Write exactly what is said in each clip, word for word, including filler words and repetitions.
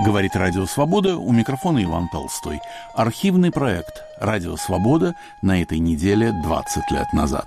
Говорит Радио Свобода, у микрофона Иван Толстой. Архивный проект «Радио Свобода» на этой неделе двадцать лет назад.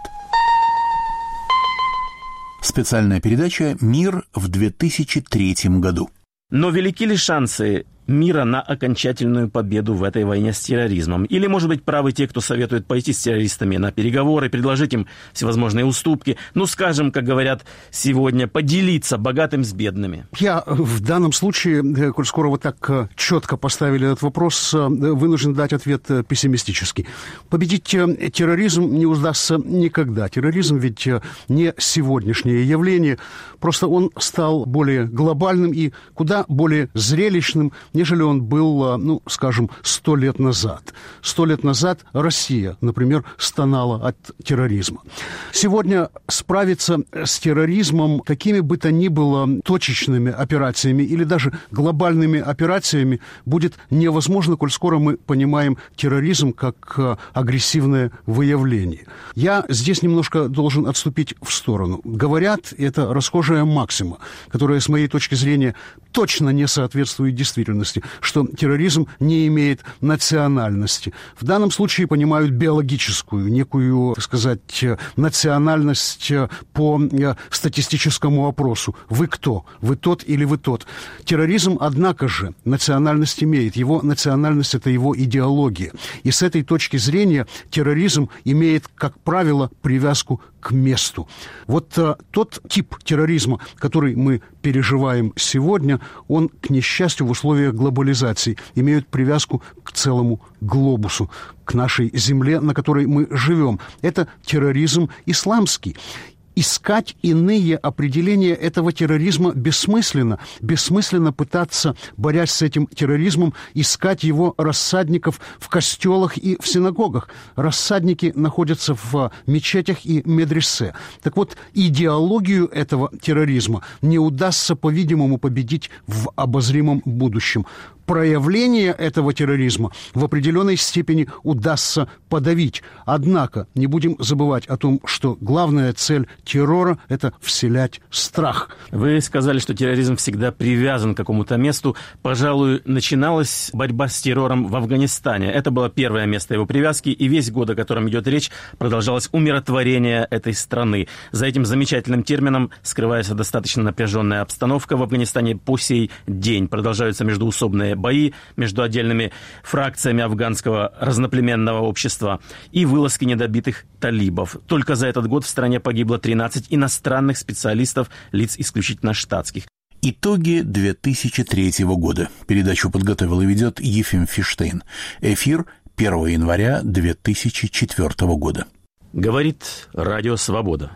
Специальная передача «Мир в две тысячи третьем году». Но велики ли шансы мира на окончательную победу в этой войне с терроризмом? Или, может быть, правы те, кто советует пойти с террористами на переговоры, предложить им всевозможные уступки, ну, скажем, как говорят сегодня, поделиться богатым с бедными? Я в данном случае, коль скоро вы так четко поставили этот вопрос, вынужден дать ответ пессимистический. Победить терроризм не удастся никогда. Терроризм ведь не сегодняшнее явление, просто он стал более глобальным и куда более зрелищным, нежели он был, ну, скажем, сто лет назад. Сто лет назад Россия, например, стонала от терроризма. Сегодня справиться с терроризмом какими бы то ни было точечными операциями или даже глобальными операциями будет невозможно, коль скоро мы понимаем терроризм как агрессивное выявление. Я здесь немножко должен отступить в сторону. Говорят, это расхожая максима, которая, с моей точки зрения, точно не соответствует действительности, что терроризм не имеет национальности. В данном случае понимают биологическую, некую, так сказать, национальность по статистическому опросу. Вы кто? Вы тот или вы тот? Терроризм, однако же, национальность имеет. Его национальность – это его идеология. И с этой точки зрения терроризм имеет, как правило, привязку к месту. Вот а, тот тип терроризма, который мы переживаем сегодня, он, к несчастью, в условиях глобализации имеет привязку к целому глобусу, к нашей земле, на которой мы живем. Это терроризм исламский. Искать иные определения этого терроризма бессмысленно. Бессмысленно пытаться, борясь с этим терроризмом, искать его рассадников в костелах и в синагогах. Рассадники находятся в мечетях и медресе. Так вот, идеологию этого терроризма не удастся, по-видимому, победить в обозримом будущем. Проявление этого терроризма в определенной степени удастся подавить. Однако не будем забывать о том, что главная цель террора – это вселять страх. Вы сказали, что терроризм всегда привязан к какому-то месту. Пожалуй, начиналась борьба с террором в Афганистане. Это было первое место его привязки, и весь год, о котором идет речь, продолжалось умиротворение этой страны. За этим замечательным термином скрывается достаточно напряженная обстановка в Афганистане по сей день. Продолжаются междоусобные бои между отдельными фракциями афганского разноплеменного общества и вылазки недобитых талибов. Только за этот год в стране погибло тринадцать иностранных специалистов, лиц исключительно штатских. Итоги две тысячи третьего года. Передачу подготовил и ведет Ефим Фиштейн. Эфир первого января две тысячи четвёртого года. Говорит Радио Свобода.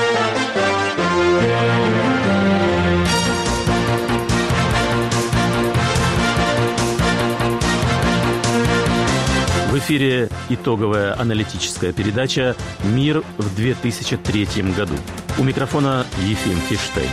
В эфире итоговая аналитическая передача «Мир в две тысячи третьем году». У микрофона Ефим Фиштейн.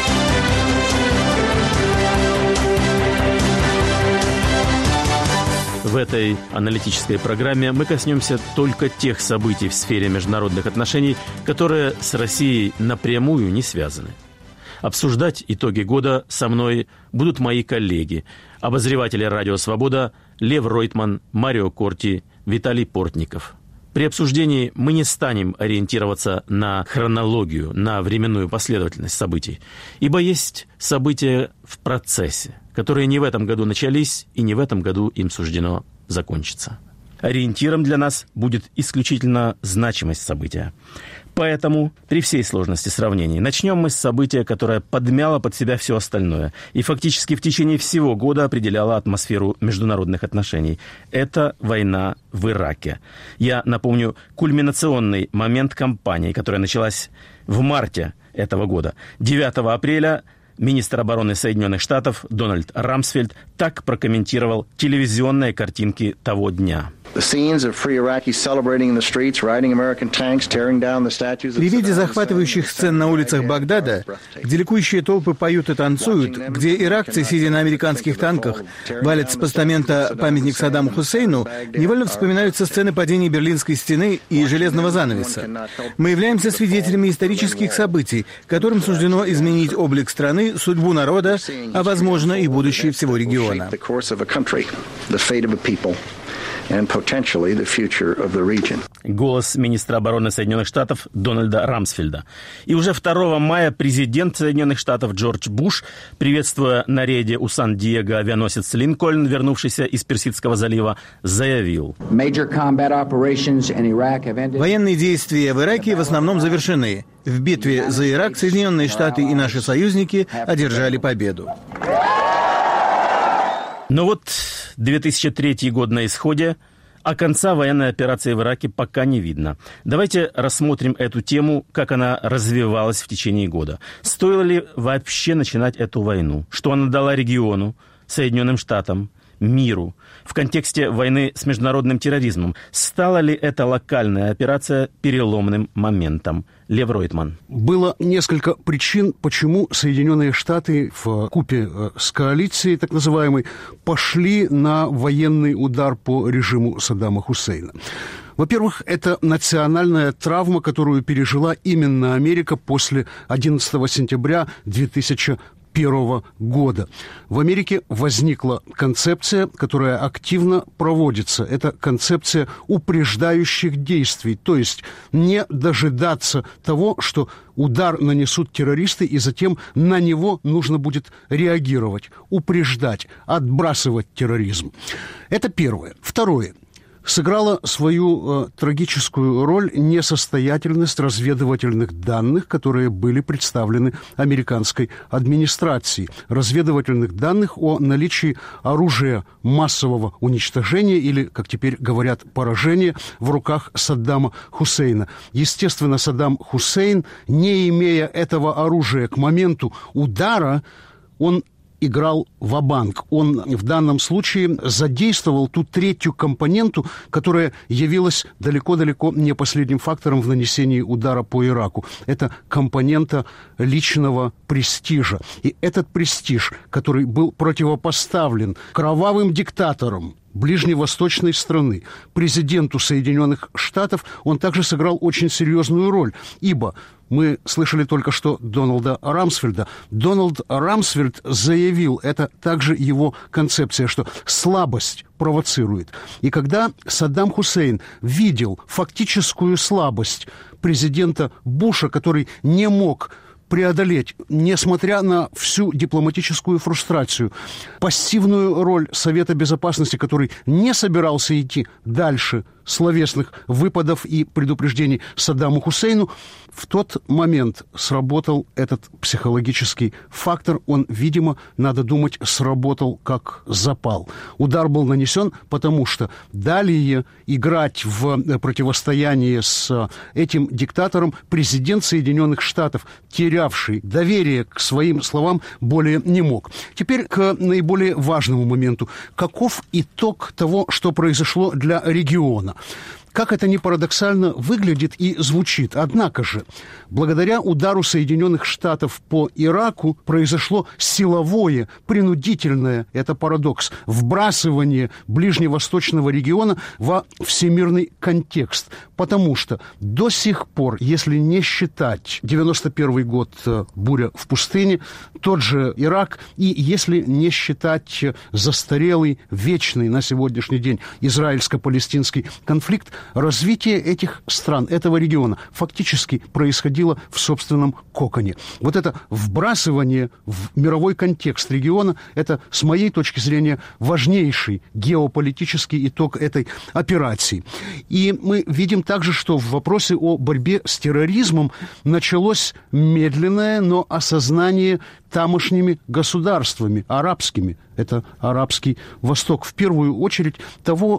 В этой аналитической программе мы коснемся только тех событий в сфере международных отношений, которые с Россией напрямую не связаны. Обсуждать итоги года со мной будут мои коллеги, обозреватели «Радио Свобода» Лев Ройтман, Марио Корти, Виталий Портников. При обсуждении мы не станем ориентироваться на хронологию, на временную последовательность событий, ибо есть события в процессе, которые не в этом году начались и не в этом году им суждено закончиться. Ориентиром для нас будет исключительно значимость события. Поэтому, при всей сложности сравнений, начнем мы с события, которое подмяло под себя все остальное и фактически в течение всего года определяло атмосферу международных отношений. Это война в Ираке. Я напомню кульминационный момент кампании, которая началась в марте этого года. девятого апреля министр обороны Соединенных Штатов Дональд Рамсфельд так прокомментировал телевизионные картинки того дня. При виде захватывающих сцен на улицах Багдада, где ликующие толпы поют и танцуют, где иракцы, сидя на американских танках, валят с постамента памятник Саддаму Хусейну, невольно вспоминаются сцены падения Берлинской стены и Железного занавеса. Мы являемся свидетелями исторических событий, которым суждено изменить облик страны, судьбу народа, а, возможно, и будущее всего региона. Голос министра обороны Соединенных Штатов Дональда Рамсфельда. И уже второго мая президент Соединенных Штатов Джордж Буш, приветствуя на рейде у Сан-Диего авианосец «Линкольн», вернувшийся из Персидского залива, заявил: военные действия в Ираке в основном завершены. В битве за Ирак Соединенные Штаты и наши союзники одержали победу. Но вот две тысячи третий год на исходе, а конца военной операции в Ираке пока не видно. Давайте рассмотрим эту тему, как она развивалась в течение года. Стоило ли вообще начинать эту войну? Что она дала региону, Соединенным Штатам, миру в контексте войны с международным терроризмом? Стала ли эта локальная операция переломным моментом? Лев Ройтман. Было несколько причин, почему Соединенные Штаты вкупе с коалицией, так называемой, пошли на военный удар по режиму Саддама Хусейна. Во-первых, это национальная травма, которую пережила именно Америка после одиннадцатого сентября две тысячи первого года. В Америке возникла концепция, которая активно проводится. Это концепция упреждающих действий, то есть не дожидаться того, что удар нанесут террористы, и затем на него нужно будет реагировать, упреждать, отбрасывать терроризм. Это первое. Второе. Сыграла свою э, трагическую роль несостоятельность разведывательных данных, которые были представлены американской администрацией. Разведывательных данных о наличии оружия массового уничтожения или, как теперь говорят, поражения в руках Саддама Хусейна. Естественно, Саддам Хусейн, не имея этого оружия к моменту удара, он играл ва-банк. Он в данном случае задействовал ту третью компоненту, которая явилась далеко-далеко не последним фактором в нанесении удара по Ираку. Это компонента личного престижа. И этот престиж, который был противопоставлен кровавым диктаторам ближневосточной страны, президенту Соединенных Штатов, он также сыграл очень серьезную роль, ибо мы слышали только что Дональда Рамсфельда. Дональд Рамсфельд заявил, это также его концепция, что слабость провоцирует. И когда Саддам Хусейн видел фактическую слабость президента Буша, который не мог преодолеть, несмотря на всю дипломатическую фрустрацию, пассивную роль Совета Безопасности, который не собирался идти дальше словесных выпадов и предупреждений Саддаму Хусейну, в тот момент сработал этот психологический фактор. Он, видимо, надо думать, сработал как запал. Удар был нанесен, потому что далее играть в противостоянии с этим диктатором президент Соединенных Штатов, терявший доверие к своим словам, более не мог. Теперь к наиболее важному моменту. Каков итог того, что произошло для региона? Как это ни парадоксально выглядит и звучит. Однако же, благодаря удару Соединенных Штатов по Ираку произошло силовое, принудительное, это парадокс, вбрасывание ближневосточного региона во всемирный контекст. Потому что до сих пор, если не считать девяносто первый год, буря в пустыне, тот же Ирак, и если не считать застарелый, вечный на сегодняшний день израильско-палестинский конфликт, развитие этих стран, этого региона фактически происходило в собственном коконе. Вот это вбрасывание в мировой контекст региона, это, с моей точки зрения, важнейший геополитический итог этой операции. И мы видим также, что в вопросе о борьбе с терроризмом началось медленное, но осознание тамошними государствами, арабскими, это арабский Восток, в первую очередь того, что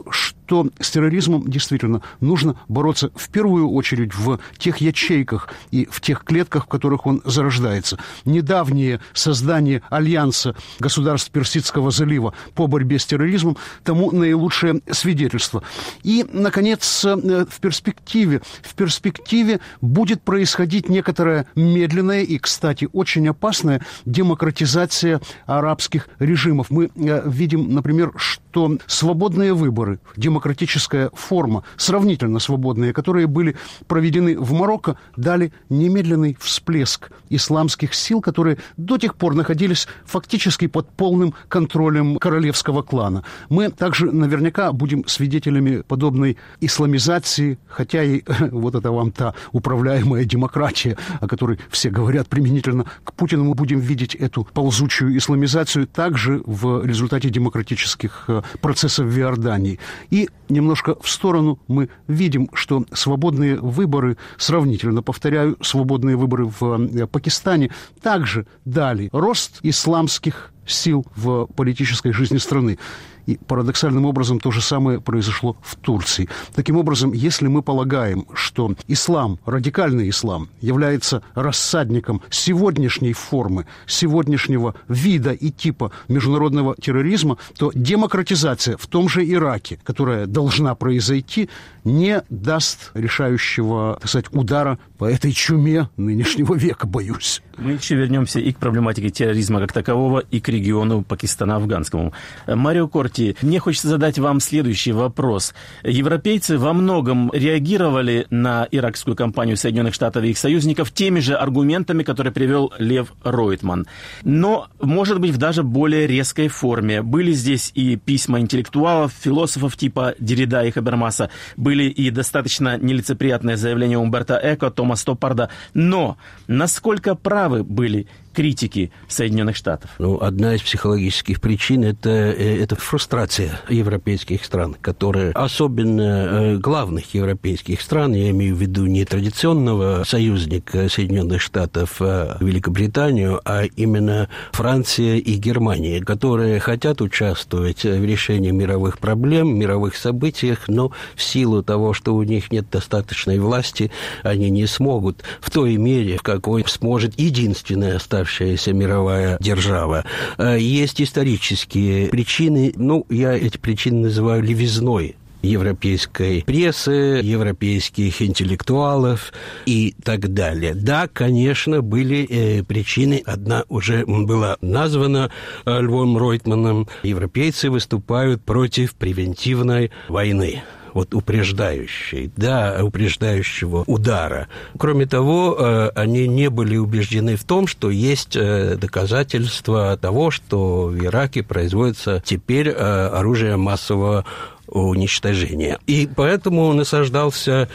то с терроризмом действительно нужно бороться в первую очередь в тех ячейках и в тех клетках, в которых он зарождается. Недавнее создание альянса государств Персидского залива по борьбе с терроризмом тому наилучшее свидетельство. И, наконец, в перспективе, в перспективе будет происходить некоторая медленная и, кстати, очень опасная демократизация арабских режимов. Мы видим, например, что свободные выборы, демократическая форма, сравнительно свободные, которые были проведены в Марокко, дали немедленный всплеск исламских сил, которые до тех пор находились фактически под полным контролем королевского клана. Мы также наверняка будем свидетелями подобной исламизации, хотя и вот это вам та управляемая демократия, о которой все говорят применительно к Путину, мы будем видеть эту ползучую исламизацию также в результате демократических процессов в Иордании. И немножко в сторону мы видим, что свободные выборы, сравнительно, повторяю, свободные выборы в Пакистане также дали рост исламских сил в политической жизни страны. И парадоксальным образом то же самое произошло в Турции. Таким образом, если мы полагаем, что ислам, радикальный ислам, является рассадником сегодняшней формы, сегодняшнего вида и типа международного терроризма, то демократизация в том же Ираке, которая должна произойти, не даст решающего, так сказать, удара по этой чуме нынешнего века, боюсь. Мы еще вернемся и к проблематике терроризма как такового, и к региону Пакистана афганскому. Марио Корти, мне хочется задать вам следующий вопрос. Европейцы во многом реагировали на иракскую кампанию Соединенных Штатов и их союзников теми же аргументами, которые привел Лев Ройтман. Но, может быть, в даже более резкой форме. Были здесь и письма интеллектуалов, философов типа Деррида и Хабермаса, были и достаточно нелицеприятные заявления Умберто Эко, Тома Стоппарда. Но насколько правы были критики Соединенных Штатов? Ну, одна из психологических причин это, – это фрустрация европейских стран, которые, особенно главных европейских стран, я имею в виду не традиционного союзника Соединенных Штатов Великобританию, а именно Франция и Германия, которые хотят участвовать в решении мировых проблем, мировых событиях, но в силу того, что у них нет достаточной власти, они не смогут в той мере, в какой сможет единственная оставшаяся мировая держава. Есть исторические причины, ну, я эти причины называю левизной европейской прессы, европейских интеллектуалов и так далее. Да, конечно, были э, причины. Одна уже была названа э, Львом Ройтманом. Европейцы выступают против превентивной войны. Вот упреждающей, да, упреждающего удара. Кроме того, они не были убеждены в том, что есть доказательства того, что в Ираке производится теперь оружие массового уничтожения. И поэтому насаждался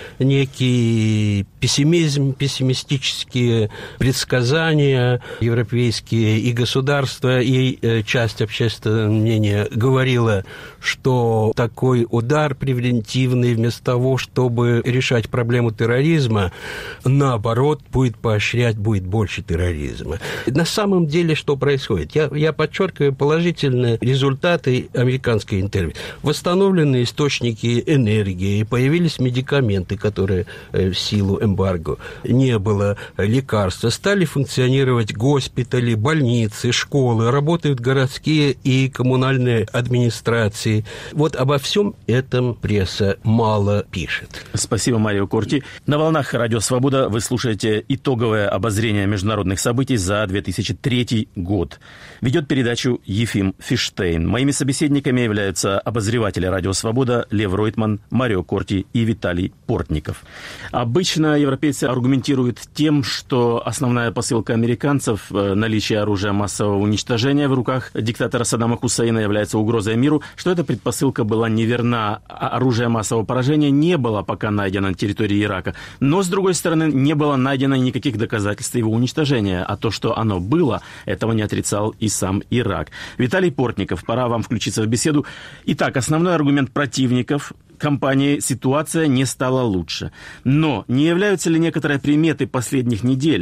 некий пессимизм, пессимистические предсказания европейские, и государства, и часть общественного мнения говорила, что такой удар превентивный, вместо того, чтобы решать проблему терроризма, наоборот, будет поощрять, будет больше терроризма. На самом деле, что происходит? Я, я подчеркиваю положительные результаты американской интервенции. Восстановлены источники энергии, появились медикаменты, которые в силу эмбарго не было, лекарства, стали функционировать госпитали, больницы, школы, работают городские и коммунальные администрации. Вот обо всем этом пресса мало пишет. Спасибо, Марио Корти. На волнах Радио Свобода вы слушаете итоговое обозрение международных событий за две тысячи третий год. Ведет передачу Ефим Фиштейн. Моими собеседниками являются обозреватели Радио Свобода Лев Ройтман, Марио Корти и Виталий Портников. Обычно европейцы аргументируют тем, что основная посылка американцев, наличие оружия массового уничтожения в руках диктатора Саддама Хусейна, является угрозой миру, что эта предпосылка была неверна. Оружие массового поражения не было пока найдено на территории Ирака. Но, с другой стороны, не было найдено никаких доказательств его уничтожения. А то, что оно было, этого не отрицал и сам Ирак. Виталий Портников, пора вам включиться в беседу. Итак, основной аргумент противников кампании: ситуация не стала лучше. Но не являются ли некоторые приметы последних недель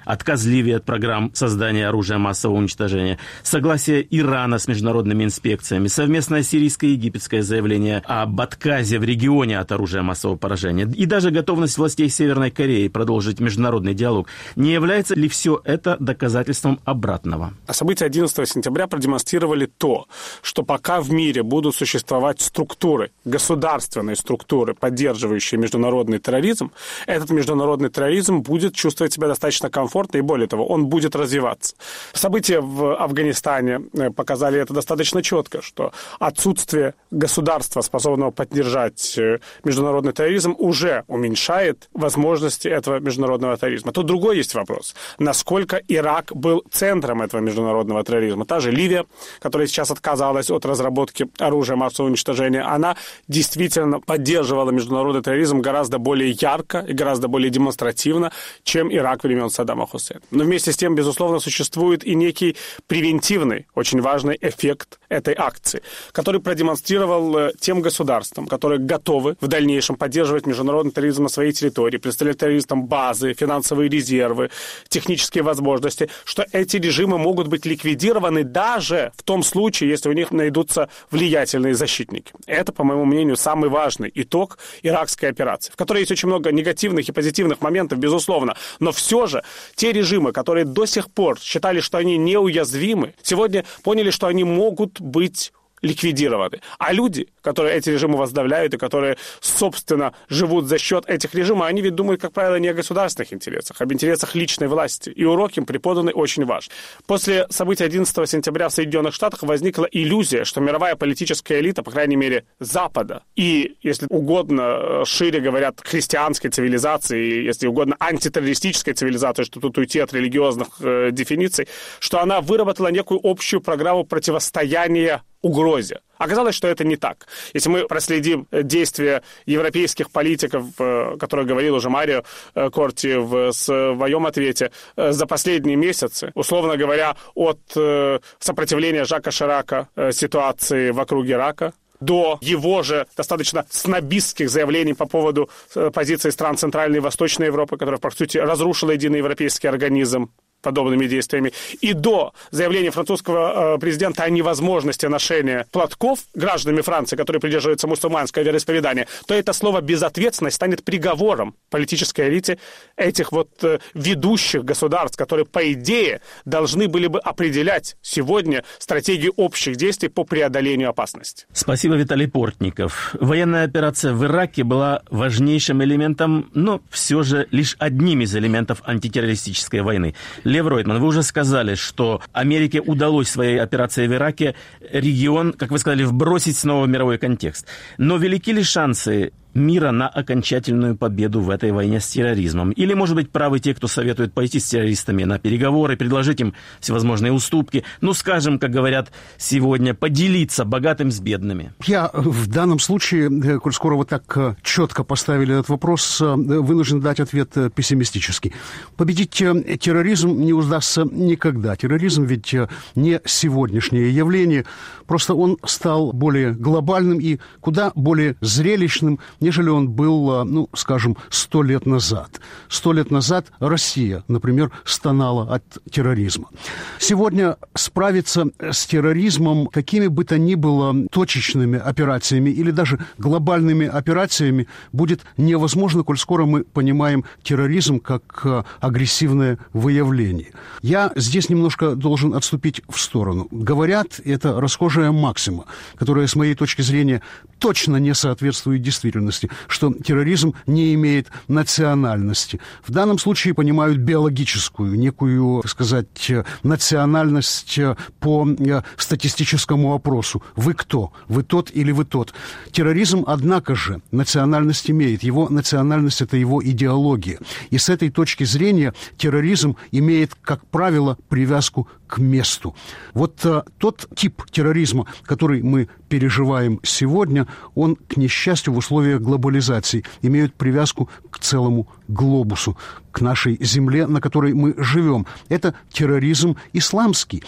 отказ Ливии от программ создания оружия массового уничтожения, согласие Ирана с международными инспекциями, совместное сирийско-египетское заявление об отказе в регионе от оружия массового поражения и даже готовность властей Северной Кореи продолжить международный диалог. Не является ли все это доказательством обратного? События одиннадцатого сентября продемонстрировали то, что пока в мире будут существовать структуры, государственные структуры, поддерживающие международный терроризм, этот международный терроризм будет чувствовать себя достаточно комфортно, и более того, он будет развиваться. События в Афганистане показали это достаточно четко, что отсутствие государства, способного поддержать международный терроризм, уже уменьшает возможности этого международного терроризма. Тут другой есть вопрос. Насколько Ирак был центром этого международного терроризма? Та же Ливия, которая сейчас отказалась от разработки оружия массового уничтожения, она действительно поддерживала международный терроризм гораздо более ярко и гораздо более демонстративно, чем Ирак времен Саддама Хусейна. Но вместе с тем, безусловно, существует и некий превентивный, очень важный эффект этой акции, который продемонстрировал тем государствам, которые готовы в дальнейшем поддерживать международный терроризм на своей территории, представлять террористам базы, финансовые резервы, технические возможности, что эти режимы могут быть ликвидированы даже в том случае, если у них найдутся влиятельные защитники. Это, по моему мнению, самый важный итог иракской операции, в которой есть очень много негативных и позитивных моментов, безусловно, но все же те режимы, которые до сих пор считали, что они неуязвимы, сегодня поняли, что они могут быть ликвидированы. А люди, которые эти режимы возглавляют и которые, собственно, живут за счет этих режимов, они ведь думают, как правило, не о государственных интересах, а об интересах личной власти. И урок им преподаны очень важен. После событий одиннадцатого сентября в Соединенных Штатах возникла иллюзия, что мировая политическая элита, по крайней мере, Запада, и, если угодно, шире говорят, христианской цивилизации, если угодно, антитеррористической цивилизации, что тут уйти от религиозных э, дефиниций, что она выработала некую общую программу противостояния угрозе. Оказалось, что это не так. Если мы проследим действия европейских политиков, которые говорил уже Марио Корти в своем ответе, за последние месяцы, условно говоря, от сопротивления Жака Ширака ситуации вокруг Ирака, до его же достаточно снобистских заявлений по поводу позиции стран Центральной и Восточной Европы, которая, по сути, разрушила единый европейский организм подобными действиями, и до заявления французского э, президента о невозможности ношения платков гражданами Франции, которые придерживаются мусульманского вероисповедания, то это слово «безответственность» станет приговором политической элите этих вот э, ведущих государств, которые, по идее, должны были бы определять сегодня стратегию общих действий по преодолению опасности. Спасибо, Виталий Портников. Военная операция в Ираке была важнейшим элементом, но все же лишь одним из элементов антитеррористической войны. Лев Ройтман, вы уже сказали, что Америке удалось своей операцией в Ираке регион, как вы сказали, вбросить снова в мировой контекст. Но велики ли шансы мира на окончательную победу в этой войне с терроризмом? Или, может быть, правы те, кто советует пойти с террористами на переговоры, предложить им всевозможные уступки, ну, скажем, как говорят сегодня, поделиться богатым с бедными? Я в данном случае, коль скоро вы так четко поставили этот вопрос, вынужден дать ответ пессимистический. Победить терроризм не удастся никогда. Терроризм ведь не сегодняшнее явление, просто он стал более глобальным и куда более зрелищным, нежели он был, ну, скажем, сто лет назад. Сто лет назад Россия, например, стонала от терроризма. Сегодня справиться с терроризмом какими бы то ни было точечными операциями или даже глобальными операциями будет невозможно, коль скоро мы понимаем терроризм как агрессивное выявление. Я здесь немножко должен отступить в сторону. Говорят, это расхожая максима, которая, с моей точки зрения, точно не соответствует действительности, что терроризм не имеет национальности. В данном случае понимают биологическую, некую, так сказать, национальность по статистическому опросу. Вы кто? Вы тот или вы тот? Терроризм, однако же, национальность имеет. Его национальность – это его идеология. И с этой точки зрения терроризм имеет, как правило, привязку к месту. Вот а, тот тип терроризма, который мы переживаем сегодня, он, к несчастью, в условиях глобализации имеет привязку к целому глобусу, к нашей земле, на которой мы живем. Это терроризм исламский.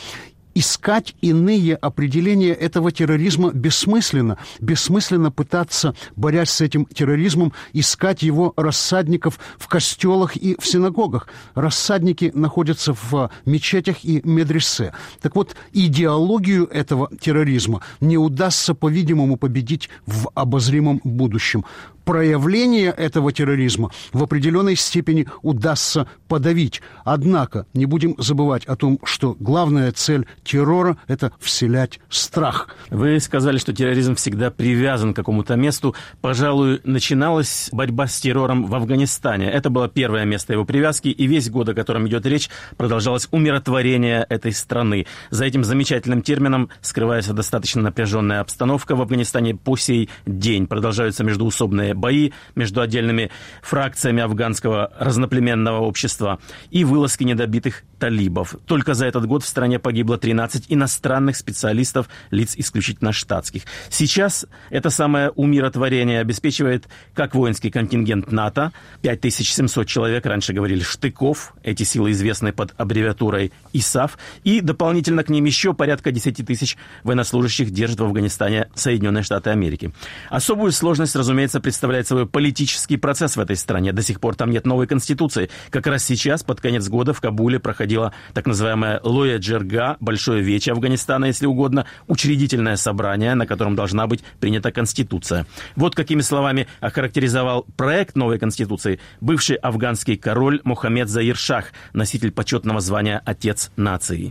искать иные определения этого терроризма бессмысленно. Бессмысленно пытаться, борясь с этим терроризмом, искать его рассадников в костелах и в синагогах. Рассадники находятся в мечетях и медресе. Так вот, идеологию этого терроризма не удастся, по-видимому, победить в обозримом будущем. Проявление этого терроризма в определенной степени удастся подавить. Однако не будем забывать о том, что главная цель террора – это вселять страх. Вы сказали, что терроризм всегда привязан к какому-то месту. Пожалуй, начиналась борьба с террором в Афганистане. Это было первое место его привязки, и весь год, о котором идет речь, продолжалось умиротворение этой страны. За этим замечательным термином скрывается достаточно напряженная обстановка в Афганистане по сей день. Продолжаются междоусобные бои между отдельными фракциями афганского разноплеменного общества и вылазки недобитых талибов. Только за этот год в стране погибло тринадцать иностранных специалистов, лиц исключительно штатских. Сейчас это самое умиротворение обеспечивает как воинский контингент НАТО, пять тысяч семьсот человек, раньше говорили штыков, эти силы известны под аббревиатурой ИСАФ, и дополнительно к ним еще порядка десять тысяч военнослужащих держат в Афганистане Соединенные Штаты Америки. Особую сложность, разумеется, представляет собой политический процесс в этой стране. До сих пор там нет новой конституции. Как раз сейчас, под конец года, в Кабуле проходило так называемое Лоя Джерга, большое вече Афганистана, если угодно, учредительное собрание, на котором должна быть принята конституция. Вот какими словами охарактеризовал проект новой конституции бывший афганский король Мохаммед Заир Шах, носитель почетного звания «Отец нации».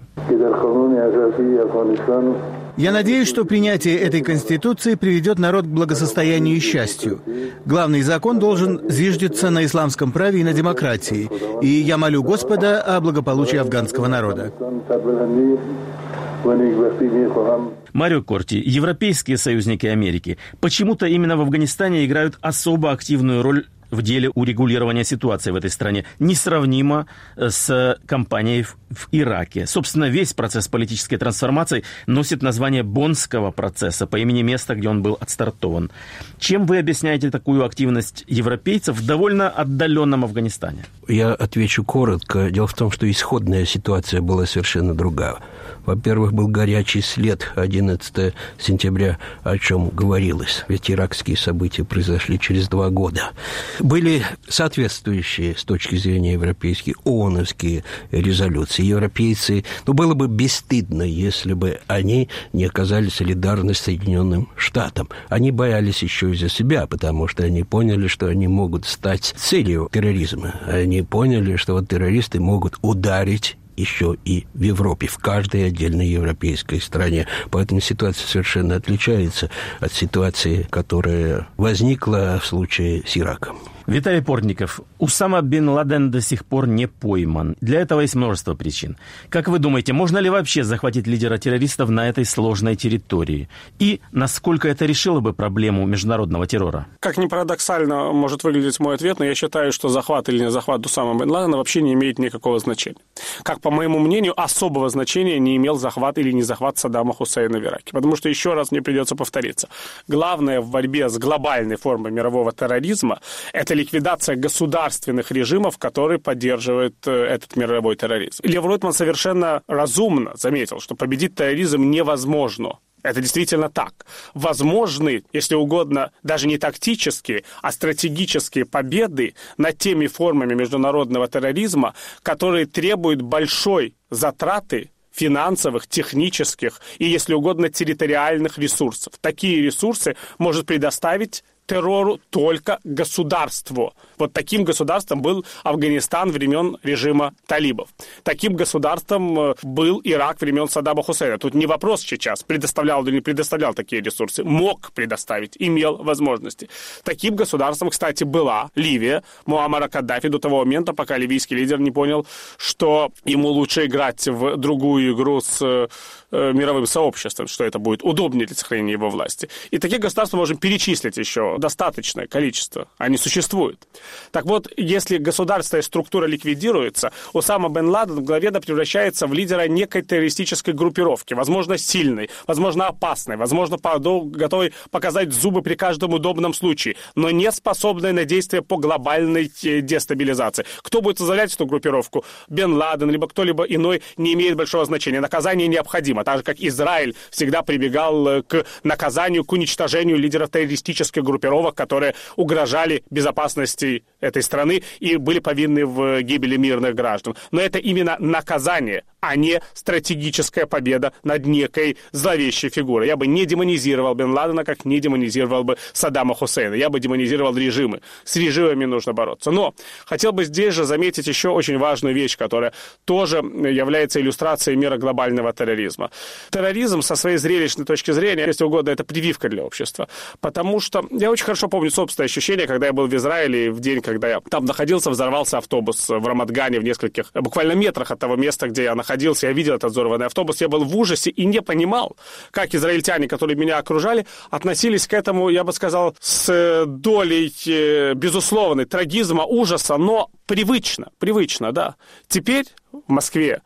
Я надеюсь, что принятие этой Конституции приведет народ к благосостоянию и счастью. Главный закон должен зиждиться на исламском праве и на демократии. И я молю Господа о благополучии афганского народа. Марио Корти, европейские союзники Америки почему-то именно в Афганистане играют особо активную роль в деле урегулирования ситуации в этой стране, несравнимо с кампанией в, в Ираке. Собственно, весь процесс политической трансформации носит название Боннского процесса по имени места, где он был отстартован. Чем вы объясняете такую активность европейцев в довольно отдаленном Афганистане? Я отвечу коротко. Дело в том, что исходная ситуация была совершенно другая. Во-первых, был горячий след одиннадцатого сентября, о чем говорилось. Ведь иракские события произошли через два года. Были соответствующие с точки зрения европейских ООНовские резолюции. Европейцы, ну, было бы бесстыдно, если бы они не оказали солидарность Соединенным Штатам. Они боялись еще и за себя, потому что они поняли, что они могут стать целью терроризма. Они поняли, что вот террористы могут ударить еще и в Европе, в каждой отдельной европейской стране. Поэтому ситуация совершенно отличается от ситуации, которая возникла в случае с Ираком. Виталий Портников, Усама бен Ладен до сих пор не пойман. Для этого есть множество причин. Как вы думаете, можно ли вообще захватить лидера террористов на этой сложной территории? И насколько это решило бы проблему международного террора? Как ни парадоксально может выглядеть мой ответ, но я считаю, что захват или не захват Усама бен Ладена вообще не имеет никакого значения. Как, по моему мнению, особого значения не имел захват или не захват Саддама Хусейна в Ираке. Потому что, еще раз мне придется повториться, главное в борьбе с глобальной формой мирового терроризма – это ликвидация государственных режимов, которые поддерживают э, этот мировой терроризм. Лев Ройтман совершенно разумно заметил, что победить терроризм невозможно. Это действительно так. Возможны, если угодно, даже не тактические, а стратегические победы над теми формами международного терроризма, которые требуют большой затраты финансовых, технических и, если угодно, территориальных ресурсов. Такие ресурсы может предоставить террору только государству. Вот таким государством был Афганистан времен режима талибов. Таким государством был Ирак времен Саддама Хусейна. Тут не вопрос сейчас, предоставлял или не предоставлял такие ресурсы. Мог предоставить, имел возможности. Таким государством, кстати, была Ливия Муаммара Каддафи до того момента, пока ливийский лидер не понял, что ему лучше играть в другую игру с э, мировым сообществом, что это будет удобнее для сохранения его власти. И таких государств мы можем перечислить еще но достаточное количество. Они существуют. Так вот, если государственная структура ликвидируется, Усама бен Ладен мгновенно превращается в лидера некой террористической группировки, возможно, сильной, возможно, опасной, возможно, готовой показать зубы при каждом удобном случае, но не способной на действия по глобальной дестабилизации. Кто будет возглавлять эту группировку? Бен Ладен, либо кто-либо иной, не имеет большого значения. Наказание необходимо, так же, как Израиль всегда прибегал к наказанию, к уничтожению лидеров террористических группировок, которые угрожали безопасности этой страны и были повинны в гибели мирных граждан. Но это именно наказание, а не стратегическая победа над некой зловещей фигурой. Я бы не демонизировал бен Ладена, как не демонизировал бы Саддама Хусейна. Я бы демонизировал режимы. С режимами нужно бороться. Но хотел бы здесь же заметить еще очень важную вещь, которая тоже является иллюстрацией мира глобального терроризма. Терроризм, со своей зрелищной точки зрения, если угодно, это прививка для общества. Потому что я очень хорошо помню собственное ощущение, когда я был в Израиле, в день, когда я там находился, взорвался автобус в Рамат-Гане, в нескольких, буквально метрах от того места, где я находился. Я видел этот взорванный автобус, я был в ужасе и не понимал, как израильтяне, которые меня окружали, относились к этому, я бы сказал, с долей безусловной трагизма, ужаса, но привычно, привычно, да. Теперь в Москве,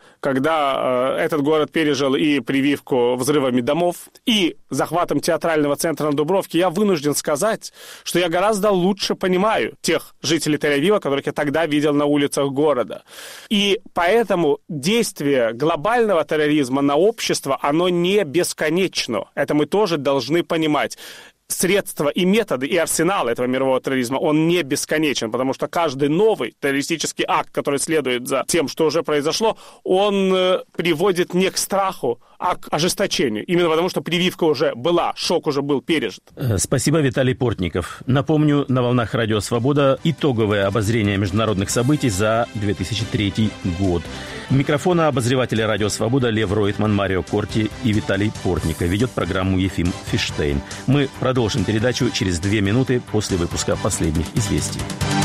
когда э, этот город пережил и прививку взрывами домов, и захватом театрального центра на Дубровке, я вынужден сказать, что я гораздо лучше понимаю тех жителей Тель-Авива, которых я тогда видел на улицах города. И поэтому действие глобального терроризма на общество, оно не бесконечно. Это мы тоже должны понимать. Средства и методы, и арсенал этого мирового терроризма, он не бесконечен, потому что каждый новый террористический акт, который следует за тем, что уже произошло, он э, приводит не к страху, а к ожесточению. Именно потому, что прививка уже была, шок уже был пережит. Спасибо, Виталий Портников. Напомню, на волнах Радио Свобода итоговое обозрение международных событий за две тысячи третий год. У микрофона обозреватели Радио Свобода Лев Ройтман, Марио Корти и Виталий Портников. Ведет программу Ефим Фиштейн. Мы продолжим передачу через две минуты после выпуска последних известий.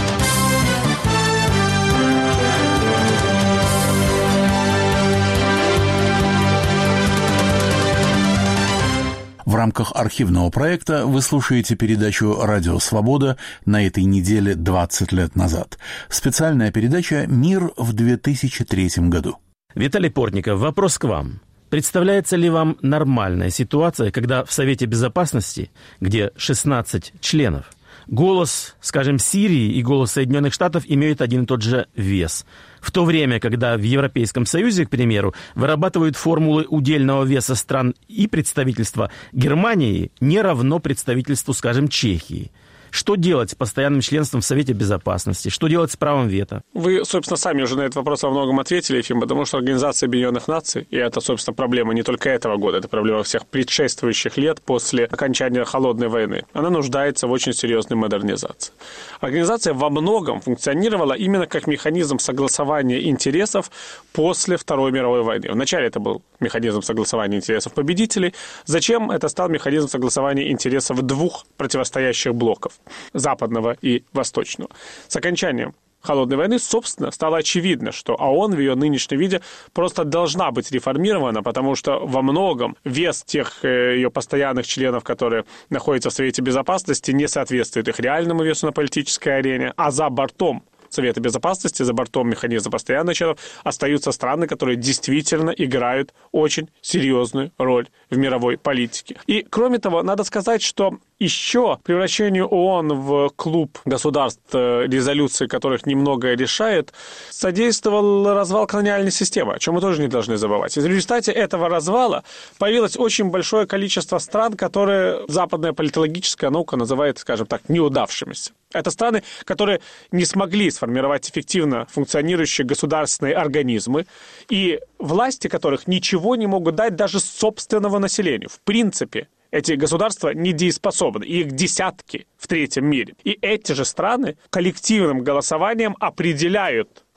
В рамках архивного проекта вы слушаете передачу «Радио Свобода» на этой неделе двадцать лет назад. Специальная передача «Мир в две тысячи третьем году». Виталий Портников, вопрос к вам. Представляется ли вам нормальная ситуация, когда в Совете Безопасности, где шестнадцать членов, голос, скажем, Сирии и голос Соединенных Штатов имеют один и тот же вес? В то время, когда в Европейском Союзе, к примеру, вырабатывают формулы удельного веса стран и представительства Германии не равно представительству, скажем, Чехии. Что делать с постоянным членством в Совете Безопасности? Что делать с правом вето? Вы, собственно, сами уже на этот вопрос во многом ответили, Ефим, потому что Организация Объединенных Наций, и это, собственно, проблема не только этого года, это проблема всех предшествующих лет после окончания Холодной войны, она нуждается в очень серьезной модернизации. Организация во многом функционировала именно как механизм согласования интересов после Второй мировой войны. Вначале это был механизм согласования интересов победителей. Зачем это стал механизм согласования интересов двух противостоящих блоков, западного и восточного? С окончанием Холодной войны, собственно, стало очевидно, что ООН в ее нынешнем виде просто должна быть реформирована, потому что во многом вес тех ее постоянных членов, которые находятся в Совете Безопасности, не соответствует их реальному весу на политической арене, а за бортом Совета Безопасности, за бортом механизма постоянных членов остаются страны, которые действительно играют очень серьезную роль в мировой политике. И, кроме того, надо сказать, что еще превращению ООН в клуб государств, резолюции которых немногое решает, содействовал развал колониальной системы, о чем мы тоже не должны забывать. И в результате этого развала появилось очень большое количество стран, которые западная политологическая наука называет, скажем так, неудавшимися. Это страны, которые не смогли сформировать эффективно функционирующие государственные организмы, и власти которых ничего не могут дать даже собственному населению. В принципе, эти государства недееспособны, их десятки в третьем мире. И эти же страны коллективным голосованием определяют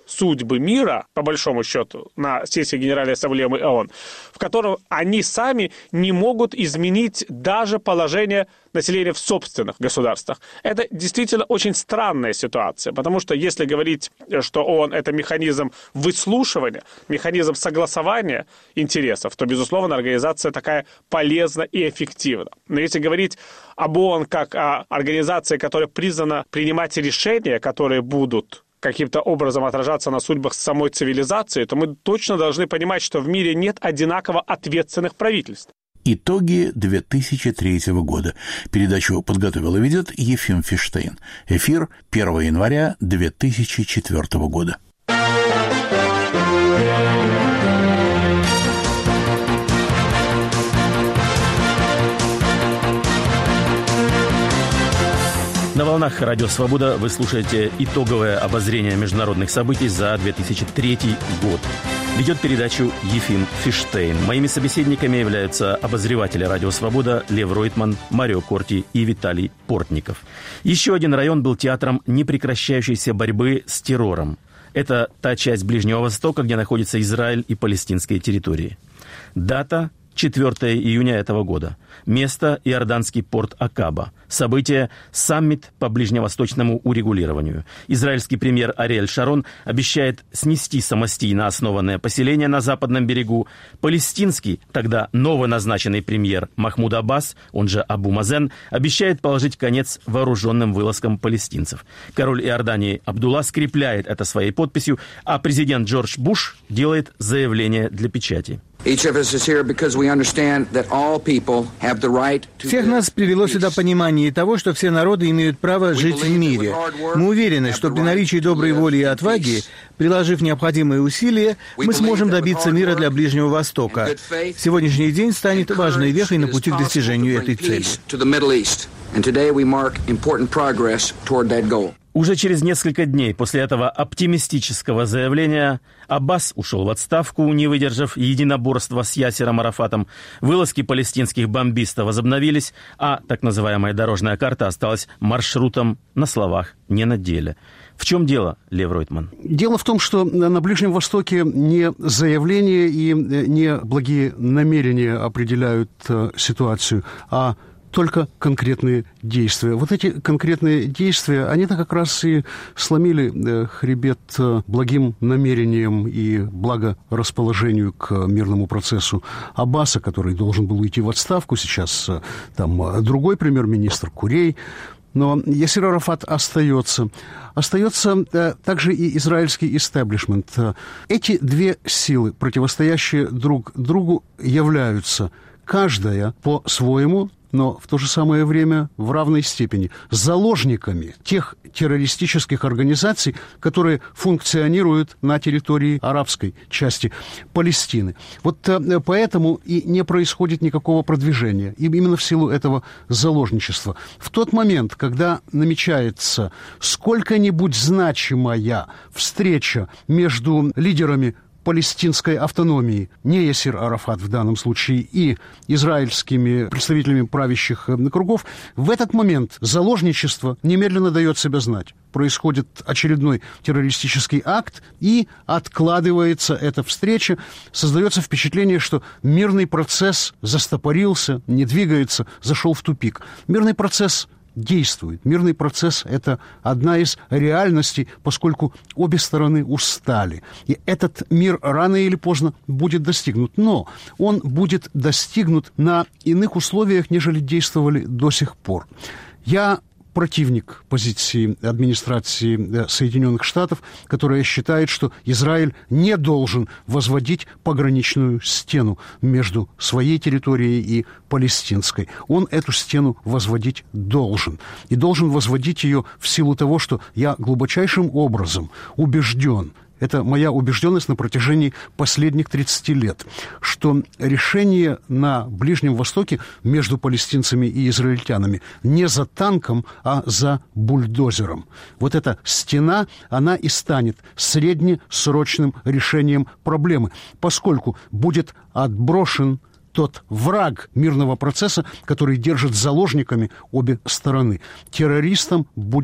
судьбы мира, по большому счету, на сессии Генеральной Ассамблеи ООН, в котором они сами не могут изменить даже положение населения в собственных государствах. Это действительно очень странная ситуация, потому что если говорить, что ООН – это механизм выслушивания, механизм согласования интересов, то, безусловно, организация такая полезна и эффективна. Но если говорить об ООН как о организации, которая призвана принимать решения, которые будут каким-то образом отражаться на судьбах самой цивилизации, то мы точно должны понимать, что в мире нет одинаково ответственных правительств. Итоги две тысячи третьего года. Передачу подготовил и ведет Ефим Фиштейн. Эфир первого января две тысячи четвёртого года. На волнах «Радио Свобода» вы слушаете итоговое обозрение международных событий за две тысячи третий год. Ведет передачу Ефим Фиштейн. Моими собеседниками являются обозреватели «Радио Свобода» Лев Ройтман, Марио Корти и Виталий Портников. Еще один район был театром непрекращающейся борьбы с террором. Это та часть Ближнего Востока, где находятся Израиль и палестинские территории. Дата – четвёртого июня этого года. Место – иорданский порт Акаба. Событие – саммит по ближневосточному урегулированию. Израильский премьер Ариэль Шарон обещает снести самостийно основанное поселение на западном берегу. Палестинский, тогда новоназначенный премьер Махмуд Аббас, он же Абу Мазен, обещает положить конец вооруженным вылазкам палестинцев. Король Иордании Абдулла скрепляет это своей подписью, а президент Джордж Буш делает заявление для печати. Всех нас привело сюда понимание того, что все народы имеют право жить в мире. Мы уверены, что при наличии доброй воли и отваги, приложив необходимые усилия, мы сможем добиться мира для Ближнего Востока. Сегодняшний день станет важной вехой на пути к достижению этой цели. Уже через несколько дней после этого оптимистического заявления Аббас ушел в отставку, не выдержав единоборства с Ясером Арафатом. Вылазки палестинских бомбистов возобновились, а так называемая дорожная карта осталась маршрутом на словах, не на деле. В чем дело, Лев Ройтман? Дело в том, что на Ближнем Востоке не заявления и не благие намерения определяют ситуацию, а только конкретные действия. Вот эти конкретные действия, они-то как раз и сломили хребет благим намерениям и благорасположению к мирному процессу Аббаса, который должен был уйти в отставку. Сейчас там другой премьер-министр Курей. Но Ясер Арафат остается. Остается э, также и израильский истеблишмент. Эти две силы, противостоящие друг другу, являются каждая по-своему, но в то же самое время в равной степени заложниками тех террористических организаций, которые функционируют на территории арабской части Палестины. Вот поэтому и не происходит никакого продвижения, и именно в силу этого заложничества. В тот момент, когда намечается сколько-нибудь значимая встреча между лидерами палестинской автономии, не Ясер Арафат в данном случае, и израильскими представителями правящих кругов, в этот момент заложничество немедленно дает себя знать. Происходит очередной террористический акт, и откладывается эта встреча. Создается впечатление, что мирный процесс застопорился, не двигается, зашел в тупик. Мирный процесс действует. Мирный процесс – это одна из реальностей, поскольку обе стороны устали. И этот мир рано или поздно будет достигнут. Но он будет достигнут на иных условиях, нежели действовали до сих пор. Я противник позиции администрации Соединенных Штатов, которая считает, что Израиль не должен возводить пограничную стену между своей территорией и палестинской. Он эту стену возводить должен. И должен возводить ее в силу того, что я глубочайшим образом убежден, это моя убежденность на протяжении последних тридцати лет, что решение на Ближнем Востоке между палестинцами и израильтянами не за танком, а за бульдозером. Вот эта стена, она и станет среднесрочным решением проблемы, поскольку будет отброшен тот враг мирного процесса, который держит заложниками обе стороны. Террористам будет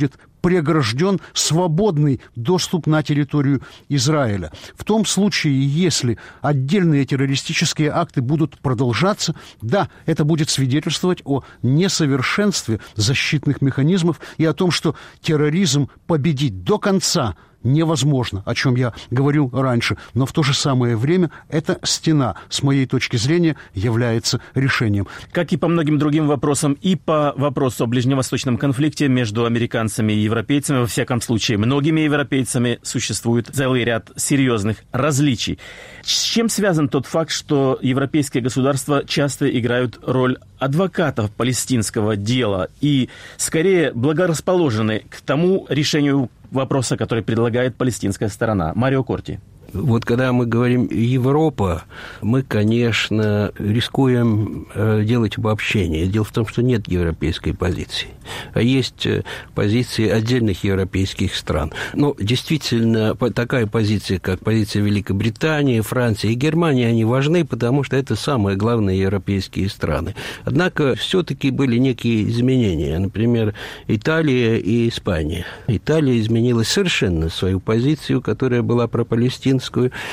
прегражден свободный доступ на территорию Израиля. В том случае, если отдельные террористические акты будут продолжаться, да, это будет свидетельствовать о несовершенстве защитных механизмов и о том, что терроризм победить до конца невозможно, о чем я говорил раньше. Но в то же самое время эта стена, с моей точки зрения, является решением. Как и по многим другим вопросам, и по вопросу о ближневосточном конфликте между американцами и европейцами, во всяком случае, многими европейцами существует целый ряд серьезных различий. С чем связан тот факт, что европейские государства часто играют роль адвокатов палестинского дела и скорее благорасположены к тому решению вопроса, который предлагает палестинская сторона? Марио Корти. Вот когда мы говорим «Европа», мы, конечно, рискуем делать обобщение. Дело в том, что нет европейской позиции, а есть позиции отдельных европейских стран. Но действительно, такая позиция, как позиция Великобритании, Франции и Германии, они важны, потому что это самые главные европейские страны. Однако все-таки были некие изменения. Например, Италия и Испания. Италия изменила совершенно свою позицию, которая была пропалестинская,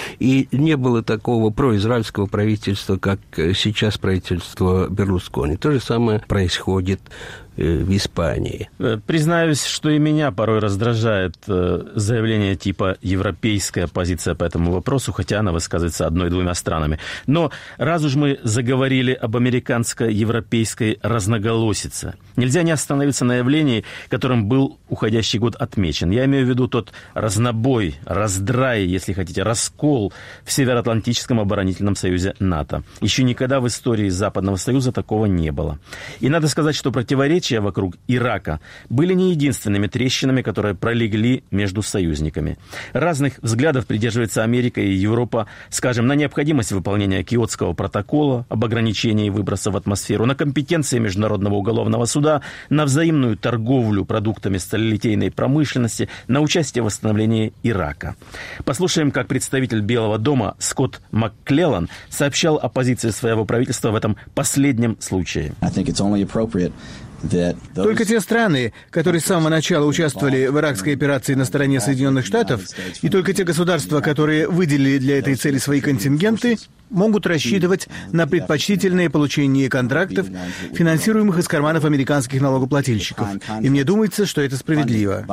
и не было такого произраильского правительства, как сейчас правительство Берлускони. То же самое происходит в Испании. Признаюсь, что и меня порой раздражает заявление типа «европейская позиция по этому вопросу», хотя она высказывается одной-двумя странами. Но раз уж мы заговорили об американско-европейской разноголосице, нельзя не остановиться на явлении, которым был уходящий год отмечен. Я имею в виду тот разнобой, раздрай, если хотите, раскол в Североатлантическом оборонительном союзе НАТО. Еще никогда в истории Западного Союза такого не было. И надо сказать, что противоречия вокруг Ирака были не единственными трещинами, которые пролегли между союзниками. Разных взглядов придерживается Америка и Европа, скажем, на необходимость выполнения Киотского протокола об ограничении выброса в атмосферу, на компетенции Международного уголовного суда, на взаимную торговлю продуктами сталелитейной промышленности, на участие в восстановлении Ирака. Послушаем, как представитель Белого дома Скотт Макклеллан сообщал о позиции своего правительства в этом последнем случае. Только те страны, которые с самого начала участвовали в иракской операции на стороне Соединенных Штатов, и только те государства, которые выделили для этой цели свои контингенты, могут рассчитывать на предпочтительное получение контрактов, финансируемых из карманов американских налогоплательщиков. И мне думается, что это справедливо.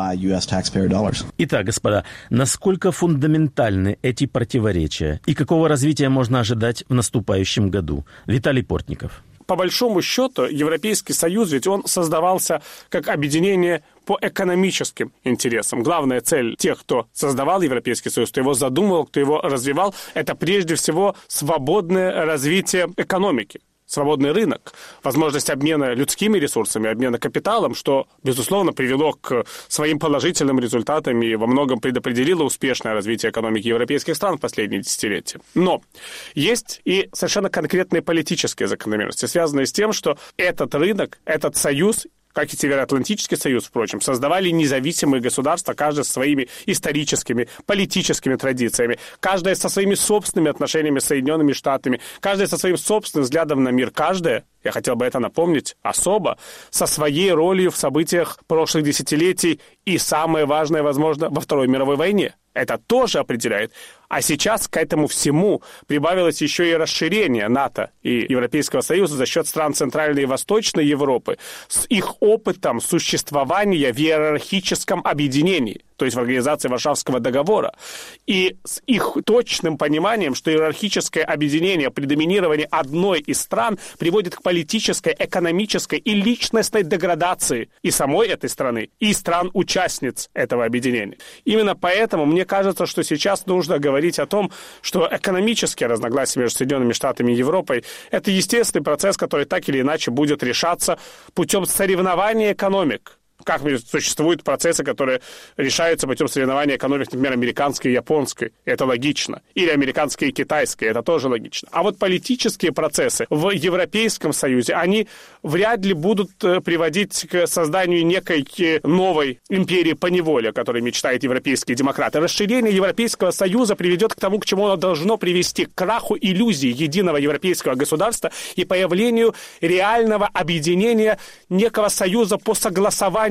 Итак, господа, насколько фундаментальны эти противоречия и какого развития можно ожидать в наступающем году? Виталий Портников. По большому счету, Европейский Союз, ведь он создавался как объединение по экономическим интересам. Главная цель тех, кто создавал Европейский Союз, кто его задумывал, кто его развивал, это прежде всего свободное развитие экономики. Свободный рынок, возможность обмена людскими ресурсами, обмена капиталом, что, безусловно, привело к своим положительным результатам и во многом предопределило успешное развитие экономики европейских стран в последние десятилетия. Но есть и совершенно конкретные политические закономерности, связанные с тем, что этот рынок, этот союз, как и Североатлантический союз, впрочем, создавали независимые государства, каждое со своими историческими, политическими традициями, каждое со своими собственными отношениями с Соединенными Штатами, каждое со своим собственным взглядом на мир, каждое, я хотел бы это напомнить особо, со своей ролью в событиях прошлых десятилетий и, самое важное, возможно, во Второй мировой войне. Это тоже определяет. А сейчас к этому всему прибавилось еще и расширение НАТО и Европейского Союза за счет стран Центральной и Восточной Европы с их опытом существования в иерархическом объединении, то есть в организации Варшавского договора, и с их точным пониманием, что иерархическое объединение при доминировании одной из стран приводит к политической, экономической и личностной деградации и самой этой страны, и стран-участниц этого объединения. Именно поэтому мне кажется, что сейчас нужно говорить о том, что экономические разногласия между Соединенными Штатами и Европой – это естественный процесс, который так или иначе будет решаться путем соревнования экономик. Как существуют процессы, которые решаются путем соревнования экономик, например, американской и японской. Это логично. Или американской и китайской. Это тоже логично. А вот политические процессы в Европейском Союзе, они вряд ли будут приводить к созданию некой новой империи поневоле, о которой мечтают европейские демократы. Расширение Европейского Союза приведет к тому, к чему оно должно привести, к краху иллюзий единого европейского государства и появлению реального объединения некого союза по согласованию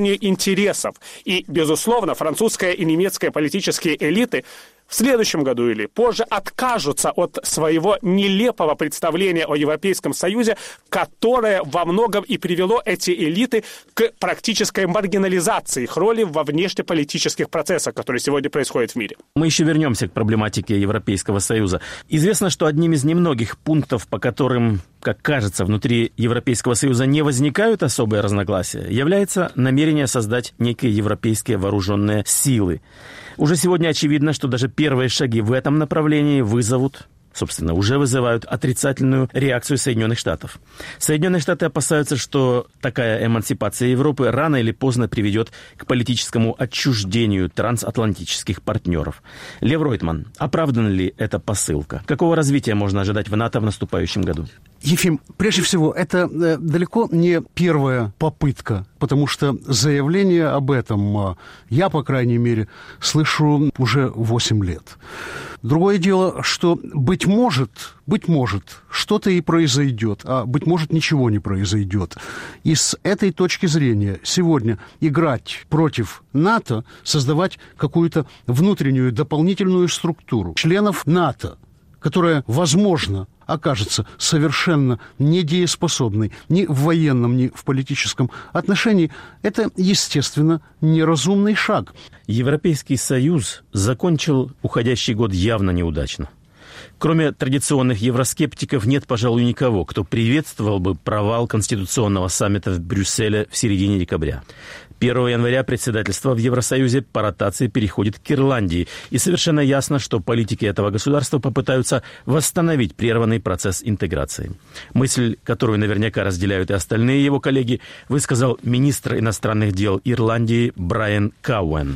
линию интересов. И, безусловно, французская и немецкая политические элиты в следующем году или позже откажутся от своего нелепого представления о Европейском Союзе, которое во многом и привело эти элиты к практической маргинализации их роли во внешнеполитических процессах, которые сегодня происходят в мире. Мы еще вернемся к проблематике Европейского Союза. Известно, что одним из немногих пунктов, по которым, как кажется, внутри Европейского Союза не возникают особые разногласия, является намерение создать некие европейские вооруженные силы. Уже сегодня очевидно, что даже первые шаги в этом направлении вызовут, собственно, уже вызывают отрицательную реакцию Соединенных Штатов. Соединенные Штаты опасаются, что такая эмансипация Европы рано или поздно приведет к политическому отчуждению трансатлантических партнеров. Лев Ройтман, оправдана ли эта посылка? Какого развития можно ожидать в НАТО в наступающем году? Ефим, прежде всего, это э, далеко не первая попытка, потому что заявление об этом э, я, по крайней мере, слышу уже восемь лет. Другое дело, что, быть может, быть может, что-то и произойдет, а, быть может, ничего не произойдет. И с этой точки зрения сегодня играть против НАТО, создавать какую-то внутреннюю дополнительную структуру членов НАТО, которая, возможно, окажется совершенно недееспособной ни в военном, ни в политическом отношении, это, естественно, неразумный шаг. Европейский Союз закончил уходящий год явно неудачно. Кроме традиционных евроскептиков, нет, пожалуй, никого, кто приветствовал бы провал Конституционного саммита в Брюсселе в середине декабря. первого января председательство в Евросоюзе по ротации переходит к Ирландии. И совершенно ясно, что политики этого государства попытаются восстановить прерванный процесс интеграции. Мысль, которую наверняка разделяют и остальные его коллеги, высказал министр иностранных дел Ирландии Брайан Кауэн.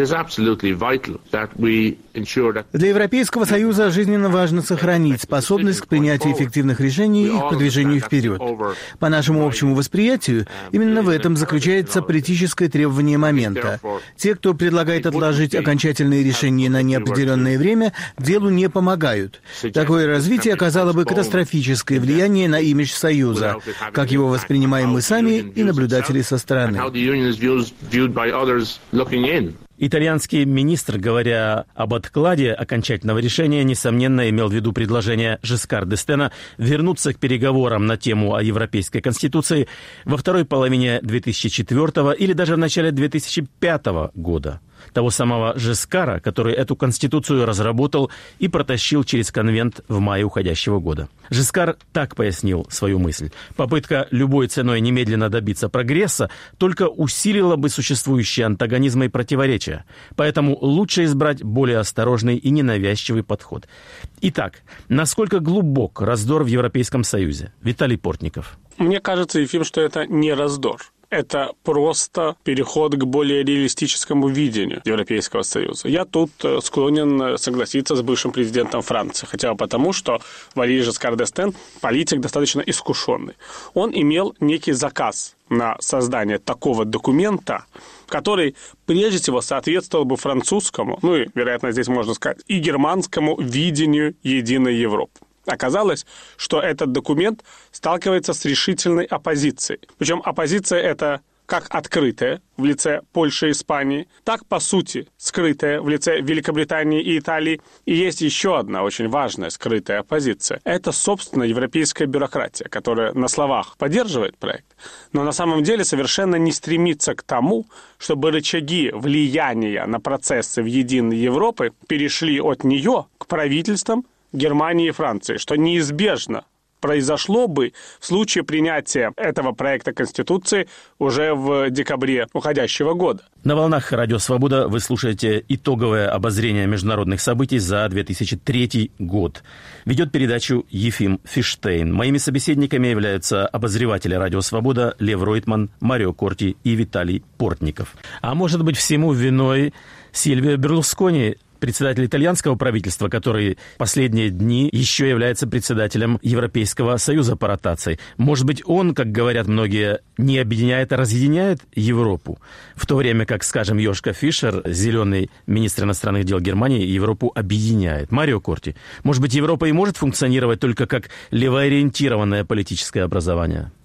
Для Европейского Союза жизненно важно сохранить способность к принятию эффективных решений и к продвижению вперед. По нашему общему восприятию, именно в этом заключается политическое требование момента. Те, кто предлагает отложить окончательные решения на неопределенное время, делу не помогают. Такое развитие оказало бы катастрофическое влияние на имидж Союза, как его воспринимаем мы сами и наблюдатели со стороны. Итальянский министр, говоря об откладе окончательного решения, несомненно имел в виду предложение Жискар д'Эстена вернуться к переговорам на тему о Европейской Конституции во второй половине две тысячи четвёртого или даже в начале две тысячи пятого года. Того самого Жискара, который эту Конституцию разработал и протащил через конвент в мае уходящего года. Жискар так пояснил свою мысль. Попытка любой ценой немедленно добиться прогресса только усилила бы существующие антагонизмы и противоречия. Поэтому лучше избрать более осторожный и ненавязчивый подход. Итак, насколько глубок раздор в Европейском Союзе? Виталий Портников. Мне кажется, Ефим, что это не раздор. Это просто переход к более реалистическому видению Европейского Союза. Я тут склонен согласиться с бывшим президентом Франции, хотя бы потому, что Валерий Жискар д'Эстен политик достаточно искушенный. Он имел некий заказ на создание такого документа, который прежде всего соответствовал бы французскому, ну и, вероятно, здесь можно сказать, и германскому видению единой Европы. Оказалось, что этот документ сталкивается с решительной оппозицией. Причем оппозиция эта как открытая в лице Польши и Испании, так, по сути, скрытая в лице Великобритании и Италии. И есть еще одна очень важная скрытая оппозиция. Это, собственно, европейская бюрократия, которая на словах поддерживает проект, но на самом деле совершенно не стремится к тому, чтобы рычаги влияния на процессы в единой Европе перешли от нее к правительствам Германии и Франции, что неизбежно произошло бы в случае принятия этого проекта Конституции уже в декабре уходящего года. На волнах Радио Свобода вы слушаете итоговое обозрение международных событий за две тысячи третий год. Ведет передачу Ефим Фиштейн. Моими собеседниками являются обозреватели Радио Свобода Лев Ройтман, Марио Корти и Виталий Портников. А может быть, всему виной Сильвио Берлускони, председатель итальянского правительства, который последние дни еще является председателем Европейского Союза по ротации. Может быть, он, как говорят многие, не объединяет, а разъединяет Европу, в то время как, скажем, Йошка Фишер, зеленый министр иностранных дел Германии, Европу объединяет. Марио Корти, может быть, Европа и может функционировать только как левоориентированное политическое образование?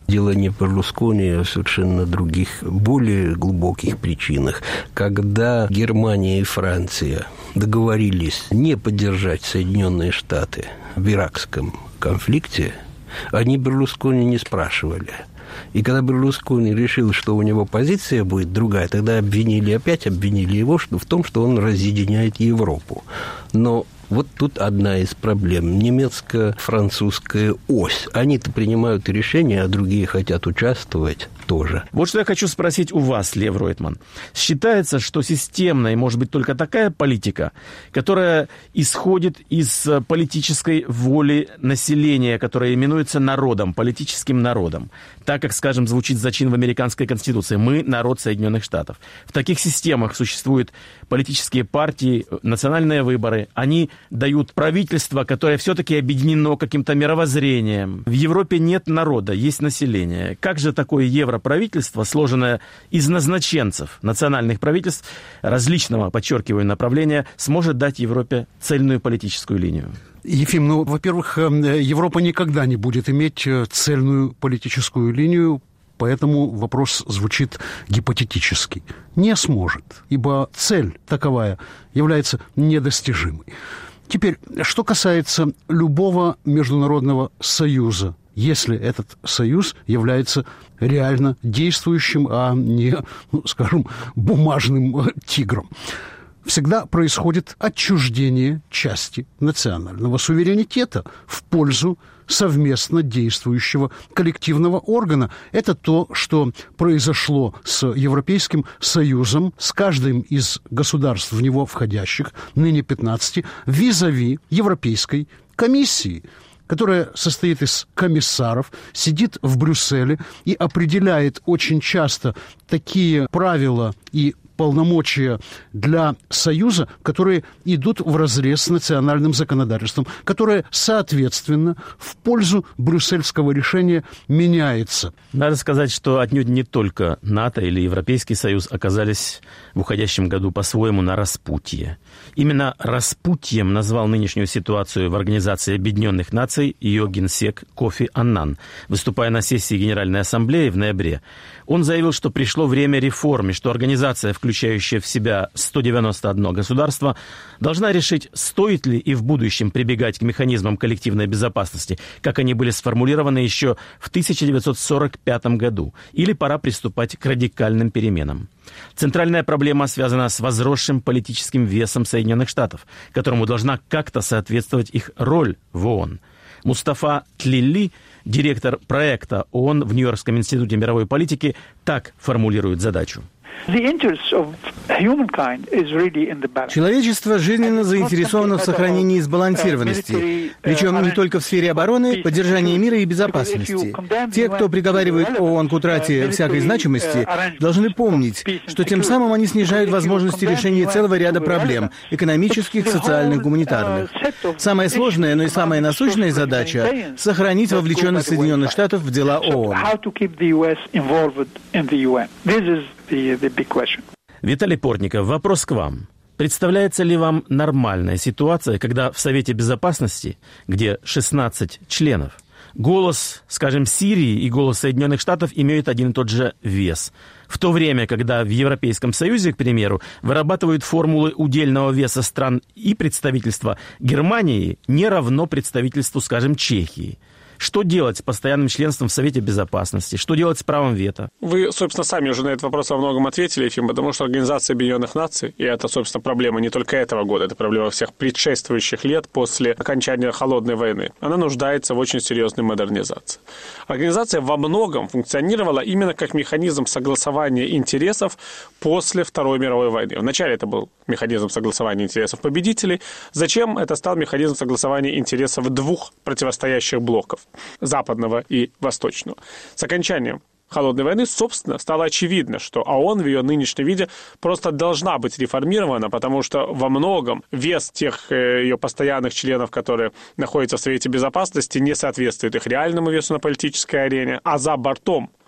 Дело не в Берлускони, а в совершенно других, более глубоких причинах. Когда Германия и Франция договорились не поддержать Соединенные Штаты в иракском конфликте, они Берлускони не спрашивали. И когда Берлускони решил, что у него позиция будет другая, тогда обвинили, опять обвинили его в том, что он разъединяет Европу. Но вот тут одна из проблем. Немецко-французская ось. Они-то принимают решения, а другие хотят участвовать тоже. Вот что я хочу спросить у вас, Лев Ройтман. Считается, что системной может быть только такая политика, которая исходит из политической воли населения, которая именуется народом, политическим народом. Так, как, скажем, звучит зачин в американской конституции. Мы – народ Соединенных Штатов. В таких системах существуют политические партии, национальные выборы. Они дают правительство, которое все-таки объединено каким-то мировоззрением. В Европе нет народа, есть население. Как же такое европравительство, сложенное из назначенцев национальных правительств различного, подчеркиваю, направления, сможет дать Европе цельную политическую линию? Ефим, ну, во-первых, Европа никогда не будет иметь цельную политическую линию, поэтому вопрос звучит гипотетически. Не сможет, ибо цель таковая является недостижимой. Теперь, что касается любого международного союза, если этот союз является реально действующим, а не, ну, скажем, бумажным тигром, всегда происходит отчуждение части национального суверенитета в пользу совместно действующего коллективного органа. Это то, что произошло с Европейским Союзом, с каждым из государств в него входящих, ныне пятнадцати, визави Европейской комиссии, которая состоит из комиссаров, сидит в Брюсселе и определяет очень часто такие правила и полномочия для Союза, которые идут вразрез с национальным законодательством, которое, соответственно, в пользу брюссельского решения меняется. Надо сказать, что отнюдь не только НАТО или Европейский Союз оказались в уходящем году по-своему на распутье. Именно распутьем назвал нынешнюю ситуацию в Организации Объединенных Наций ее генсек Кофи Аннан, выступая на сессии Генеральной Ассамблеи в ноябре. Он заявил, что пришло время реформ, и что организация, включающая в себя сто девяносто одно государство, должна решить, стоит ли и в будущем прибегать к механизмам коллективной безопасности, как они были сформулированы еще в тысяча девятьсот сорок пятом году, или пора приступать к радикальным переменам. Центральная проблема связана с возросшим политическим весом Соединенных Штатов, которому должна как-то соответствовать их роль в ООН. Мустафа Тлилли, директор проекта ООН в Нью-Йоркском институте мировой политики, так формулирует задачу. Человечество жизненно заинтересовано в сохранении сбалансированности, причем не только в сфере обороны, поддержания мира и безопасности. Те, кто приговаривает ООН к утрате всякой значимости, должны помнить, что тем самым они снижают возможности решения целого ряда проблем – экономических, социальных, гуманитарных. Самая сложная, но и самая насущная задача – сохранить вовлеченность Соединенных Штатов в дела ООН. Виталий Портников, вопрос к вам. Представляется ли вам нормальная ситуация, когда в Совете Безопасности, где шестнадцать членов, голос, скажем, Сирии и голос Соединенных Штатов имеют один и тот же вес, в то время, когда в Европейском Союзе, к примеру, вырабатывают формулы удельного веса стран и представительства Германии не равно представительству, скажем, Чехии? Что делать с постоянным членством в Совете Безопасности? Что делать с правом вето? Вы, собственно, сами уже на этот вопрос во многом ответили, Ефим, потому что Организация Объединенных Наций, и это, собственно, проблема не только этого года, это проблема всех предшествующих лет после окончания Холодной войны, она нуждается в очень серьезной модернизации. Организация во многом функционировала именно как механизм согласования интересов после Второй мировой войны. Вначале это был механизм согласования интересов победителей. Зачем это стал механизм согласования интересов двух противостоящих блоков? Западного и восточного. С окончанием Холодной войны, собственно, стало очевидно, что ООН в ее нынешнем виде просто должна быть реформирована, потому что во многом вес тех ее постоянных членов, которые находятся в Совете Безопасности, не соответствует их реальному весу на политической арене, а за бортом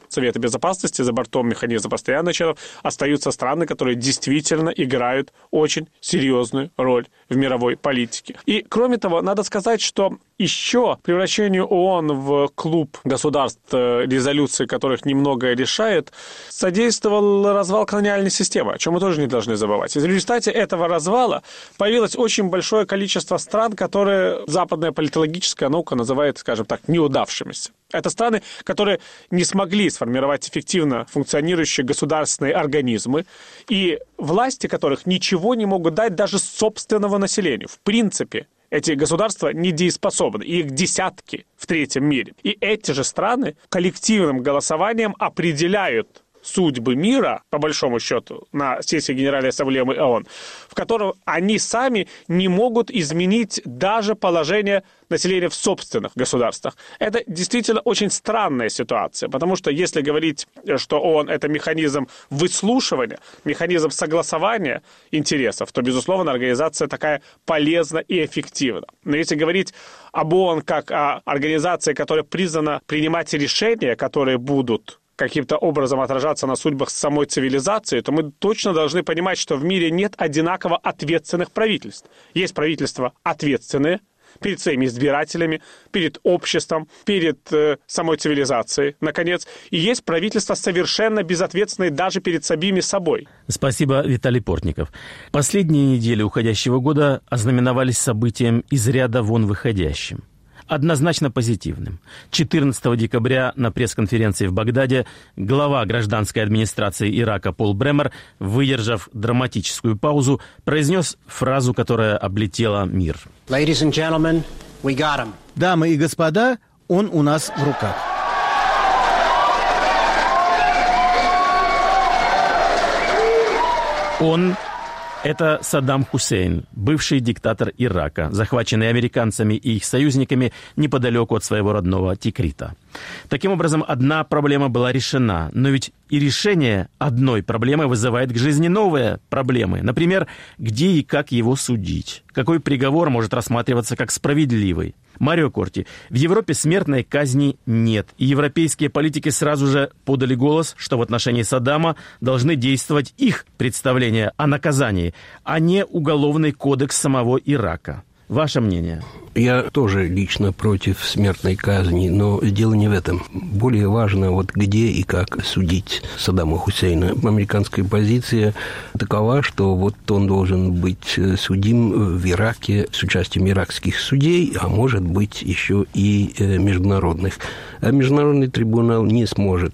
Совета Безопасности, за бортом механизма постоянных членов остаются страны, которые действительно играют очень серьезную роль в мировой политике. И, кроме того, надо сказать, что еще превращение ООН в клуб государств, резолюции которых немногое решает, содействовал развал колониальной системы, о чем мы тоже не должны забывать. И в результате этого развала появилось очень большое количество стран, которые западная политологическая наука называет, скажем так, неудавшимися. Это страны, которые не смогли сформировать эффективно функционирующие государственные организмы, и власти которых ничего не могут дать даже собственному населению. В принципе, эти государства недееспособны, их десятки в третьем мире. И эти же страны коллективным голосованием определяют судьбы мира, по большому счету, на сессии Генеральной Ассамблеи ООН, в котором они сами не могут изменить даже положение населения в собственных государствах. Это действительно очень странная ситуация, потому что если говорить, что ООН – это механизм выслушивания, механизм согласования интересов, то, безусловно, организация такая полезна и эффективна. Но если говорить об ООН как о организации, которая призвана принимать решения, которые будут каким-то образом отражаться на судьбах самой цивилизации, то мы точно должны понимать, что в мире нет одинаково ответственных правительств. Есть правительства ответственные перед своими избирателями, перед обществом, перед э, самой цивилизацией, наконец. И есть правительства совершенно безответственные даже перед самими собой. Спасибо, Виталий Портников. Последние недели уходящего года ознаменовались событием из ряда вон выходящим. Однозначно позитивным. четырнадцатого декабря на пресс-конференции в Багдаде глава гражданской администрации Ирака Пол Бремер, выдержав драматическую паузу, произнес фразу, которая облетела мир. Ladies and gentlemen, we got him. Дамы и господа, он у нас в руках. Он... Это Саддам Хусейн, бывший диктатор Ирака, захваченный американцами и их союзниками неподалеку от своего родного Тикрита. Таким образом, одна проблема была решена, но ведь и решение одной проблемы вызывает к жизни новые проблемы. Например, где и как его судить? Какой приговор может рассматриваться как справедливый? Марио Корти, в Европе смертной казни нет, и европейские политики сразу же подали голос, что в отношении Саддама должны действовать их представления о наказании, а не уголовный кодекс самого Ирака. Ваше мнение? Я тоже лично против смертной казни, но дело не в этом. Более важно, вот где и как судить Саддама Хусейна. Американская позиция такова, что вот он должен быть судим в Ираке с участием иракских судей, а может быть еще и международных. А международный трибунал не сможет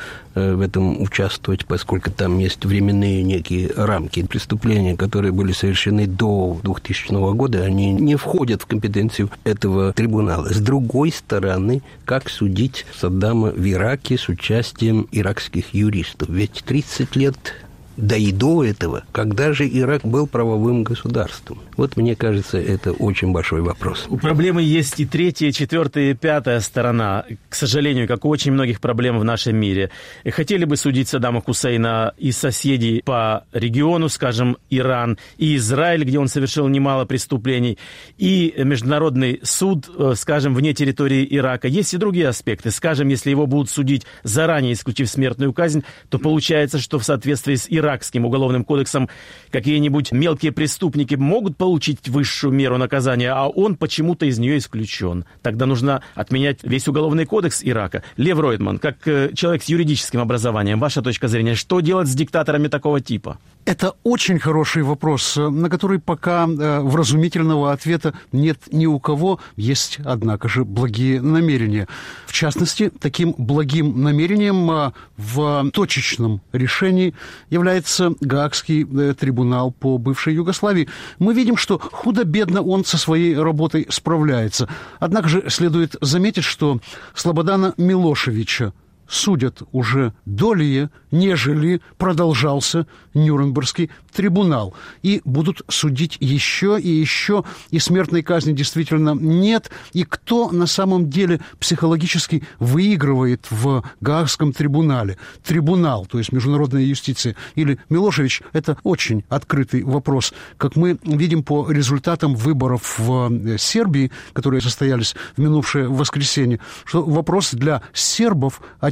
в этом участвовать, поскольку там есть временные некие рамки. Преступления, которые были совершены до двухтысячного года, они не входят в компетенцию этого трибунала. С другой стороны, как судить Саддама в Ираке с участием иракских юристов? Ведь тридцать лет да и до этого, когда же Ирак был правовым государством? Вот, мне кажется, это очень большой вопрос. У проблемы есть и третья, и четвертая, и пятая сторона, к сожалению, как у очень многих проблем в нашем мире. И хотели бы судить Саддама Хусейна и соседей по региону, скажем, Иран, и Израиль, где он совершил немало преступлений, и Международный суд, скажем, вне территории Ирака. Есть и другие аспекты. Скажем, если его будут судить заранее, исключив смертную казнь, то получается, что в соответствии с Ираком Иракским уголовным кодексом какие-нибудь мелкие преступники могут получить высшую меру наказания, а он почему-то из нее исключен. Тогда нужно отменять весь уголовный кодекс Ирака. Лев Ройтман, как человек с юридическим образованием, ваша точка зрения, что делать с диктаторами такого типа? Это очень хороший вопрос, на который пока вразумительного ответа нет ни у кого. Есть, однако же, благие намерения. В частности, таким благим намерением в точечном решении является Гаагский трибунал по бывшей Югославии. Мы видим, что худо-бедно он со своей работой справляется. Однако же следует заметить, что Слободана Милошевича судят уже долее, нежели продолжался Нюрнбергский трибунал. И будут судить еще и еще, и смертной казни действительно нет. И кто на самом деле психологически выигрывает в Гаагском трибунале? Трибунал, то есть международная юстиция, или Милошевич? Это очень открытый вопрос. Как мы видим по результатам выборов в Сербии, которые состоялись в минувшее воскресенье, что вопрос для сербов от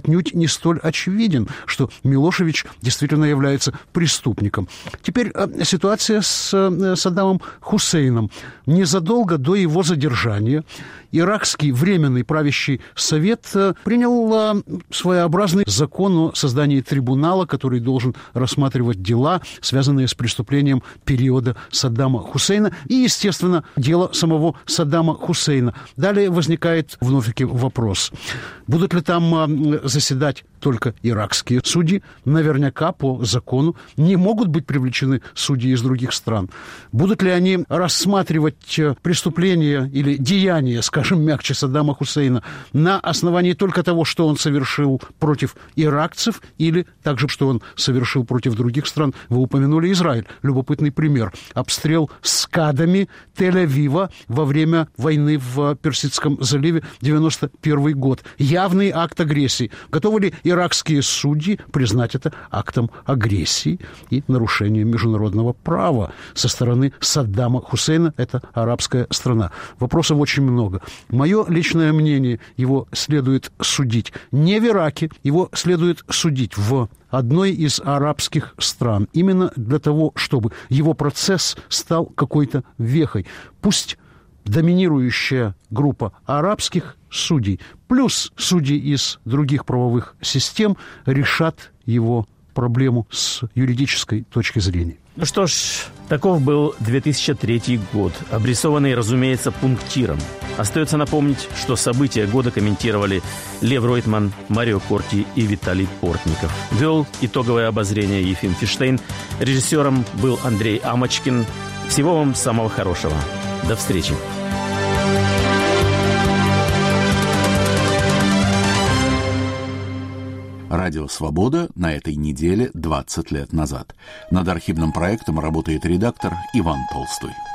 отнюдь не столь очевиден, что Милошевич действительно является преступником. Теперь ситуация с Саддамом Хусейном. Незадолго до его задержания иракский временный правящий совет принял своеобразный закон о создании трибунала, который должен рассматривать дела, связанные с преступлением периода Саддама Хусейна и, естественно, дело самого Саддама Хусейна. Далее возникает вновь-таки вопрос. Будут ли там заседать только иракские судьи? Наверняка по закону не могут быть привлечены судьи из других стран. Будут ли они рассматривать преступления или деяния, скажем мягче, Саддама Хусейна на основании только того, что он совершил против иракцев, или также, что он совершил против других стран? Вы упомянули Израиль. Любопытный пример. Обстрел скадами Тель-Авива во время войны в Персидском заливе девяносто первый год. Явный акт агрессии. Готовы ли иракские судьи признать это актом агрессии и нарушением международного права со стороны Саддама Хусейна? Это арабская страна. Вопросов очень много. Мое личное мнение, его следует судить не в Ираке, его следует судить в одной из арабских стран. Именно для того, чтобы его процесс стал какой-то вехой. Пусть доминирующая группа арабских судей плюс судьи из других правовых систем решат его проблему с юридической точки зрения. Ну что ж, таков был две тысячи третий год, обрисованный, разумеется, пунктиром. Остается напомнить, что события года комментировали Лев Ройтман, Марио Корти и Виталий Портников. Вел итоговое обозрение Ефим Фиштейн. Режиссером был Андрей Амочкин. Всего вам самого хорошего. До встречи. Радио «Свобода» на этой неделе двадцать лет назад. Над архивным проектом работает редактор Иван Толстой.